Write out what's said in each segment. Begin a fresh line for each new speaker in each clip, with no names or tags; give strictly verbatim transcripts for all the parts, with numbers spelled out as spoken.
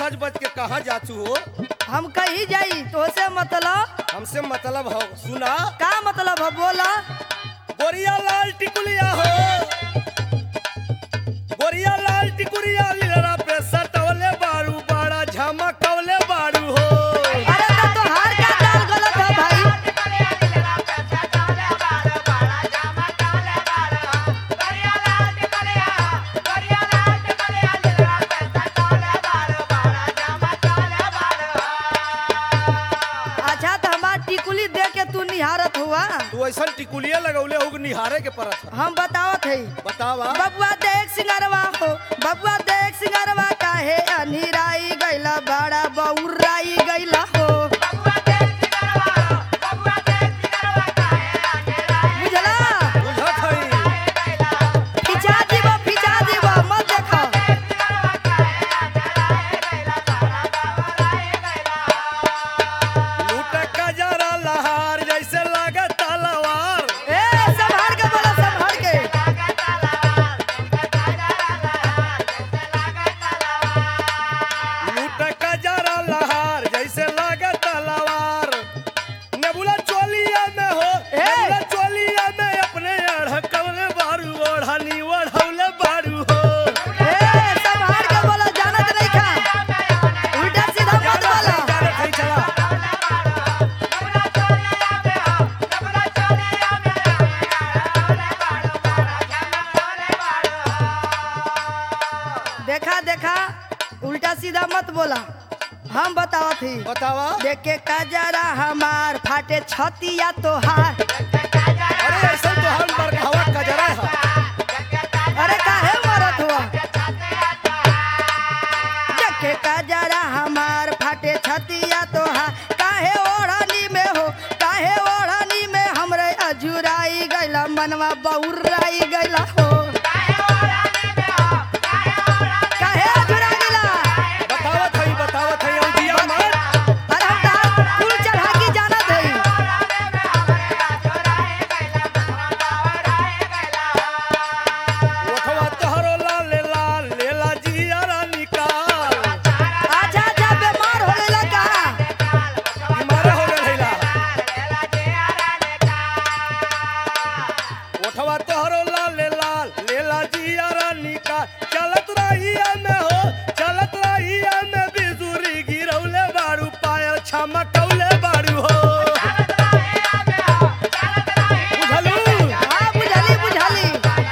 साज बज के कहाँ जाचू हो?
हम कहीं जाई तो से मतलब
हमसे मतलब हो सुना।
का मतलब है बोला।
गोरिया लाल टिकुलिया हो, गोरिया लाल टिकुलिया लीलरा पे सटवले बारू बाड़ा झमकवले बारू हो।
अरे तो तोहार का दाल गलत है भाई। अच्छा तो हमार टिकुली देख के तू निहारत हुआ।
तू ऐसा टिकुलिया लगौले हो निहारे के परत है।
हम बतावत है
बतावा।
बबुआ देख सिंगरवा हो, बबुआ देख सिंगरवा काहे अनिराई गइला बड़ा बउराई गइला हो। बुझला
बुझत हई।
फिचा दीबो फिचा दीबो मत देखो।
लूट का जरा लहार जैसे लागे तलवार।
ए संभाल के बोला संभाल के।
लूट का जरा लहार जैसे लागे तलवार। नेबुला चोलिया में हो,
ए!
नेबुला चोलिया में अपने अड़कवले बारू ओढ़नी ओढ़ौले बारू हो।
ए संभाल के बोला जानत नहीं खा। उल्टा सीधा मत बोला।
जानत हई चला।
देखा देखा उल्टा सीधा मत बोला। हम बतावत थी
बतावा।
देखे कजरा हमार फाटे छतिया तोहार।
अरे ऐसा तो हम बरखावा कजरा है।
अरे काहे मरत हुआ। देखे कजरा हमार फाटे छतिया तोहार। काहे ओढ़नी में हो, काहे ओढ़नी में हमरे अजुराई गइला मनवा बउराई गइला हो। काहे अजुरा गइला।
बतावत हई बतावत हई औदिया मत।
अरे हम तहार कुल चढ़ा के जानत हई।
ओठवा तोहरो लाल लाल लेला जियारा निकाल।
आजा आजा बीमार हो गइला का।
बीमार हो गइल हइला। ओठवा तोहरो लाल लाल लेला जियारा निकाल। चलत रहिया में हो, चलत रहिया में बिजुरी गिरौले बारू पायल छमकौले बारू हो। बुझलू?
हाँ बुझली बुझली।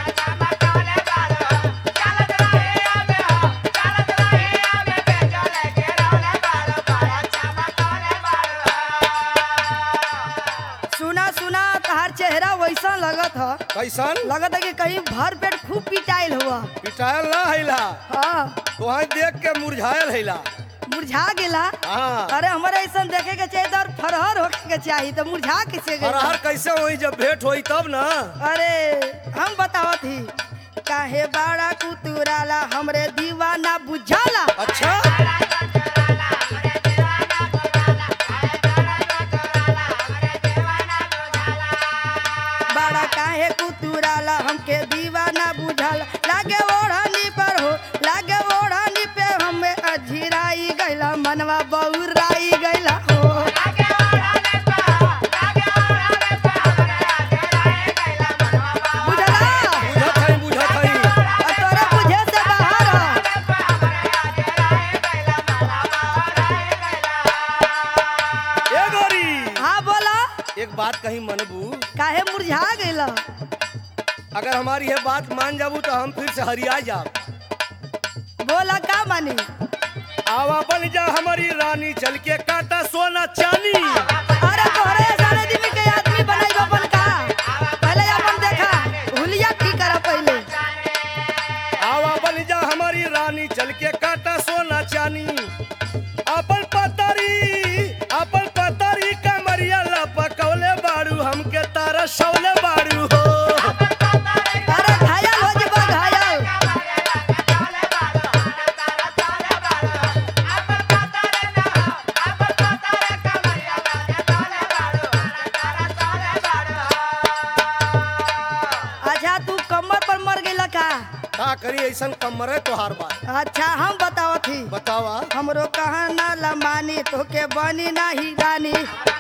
सुना सुना तहार चेहरा वैसा लगत ह।
कैसन?
लगत है कि कहीं भर पेट खूब पिटाइल हुआ।
पिटायल ना हइला।
हाँ
तोहाई देख के मुरझायल हइला।
मुरझा गेला।
हाँ।
अरे हमारे ऐसा देखे के चाहिए तो और फरहर होके के चाहिए तो मुरझा कैसे गइला।
हरहर कैसे होई जब भेंट होई तब ना।
अरे हम बतावत ही काहे बाड़ा कुतुराला हमरे दीवाना बुझाला।
अच्छा।
बाड़ा काहे कुतुराला हमके दीवाना बुझाला। लागे ओढ़नी पर हो, लागे ओढ़नी पे हमें अझिराई गइला मनवा बउराई गइला हो। बुझला।
बुझत हई बुझत हई।
और तोरे बुझे से बाहर ह।
ए गोरी
हाँ बोला
एक बात कही मनबू।
काहे मुरझा गइला।
अगर हमारी ये बात मान जाबू तो हम फिर से हरिया जाब।
बोला का मानी।
आवा बन जा हमारी रानी चल के काटा सोना चानी।
अरे तोहरे सारे दिन के आदमी बनाई अपन का। पहले अपन देखा हुलिया की करा पहले।
आवा बन जा हमारी रानी चल के काटा सोना चानी। अपन पतरी अपन पतरी कमरिया लपकौले बारू हमके तारा शौले बारू हो।
अरे घायल हो जबा घायल।
कैसन कमर है तोहार बात
अच्छा हम बताओ थी
बतावा
हमरो कहा ना लमानी तो के बनी नाही रानी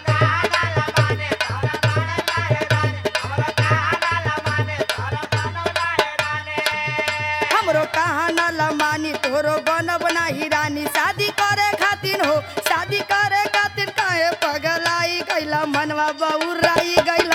हमरो कहा ना लमानी तोरो बनब नाही रानी शादी करे खातिर हो शादी करे खातिर काहे पगलाई गैला मनवा बहुराई गैला